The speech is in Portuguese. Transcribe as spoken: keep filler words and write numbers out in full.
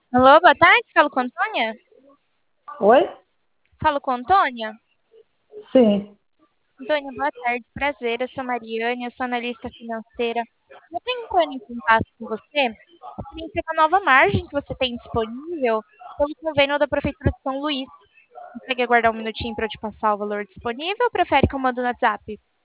Alô, boa tarde, falo com a Antônia? Oi? Falo com a Antônia? Sim. Antônia, boa tarde, prazer, eu sou Mariane, eu sou analista financeira. Eu tenho entrando em contato com você, referente a uma nova margem que você tem disponível pelo convênio da Prefeitura de São Luís. Consegue aguardar um minutinho para eu te passar o valor disponível ou prefere que eu mando no WhatsApp?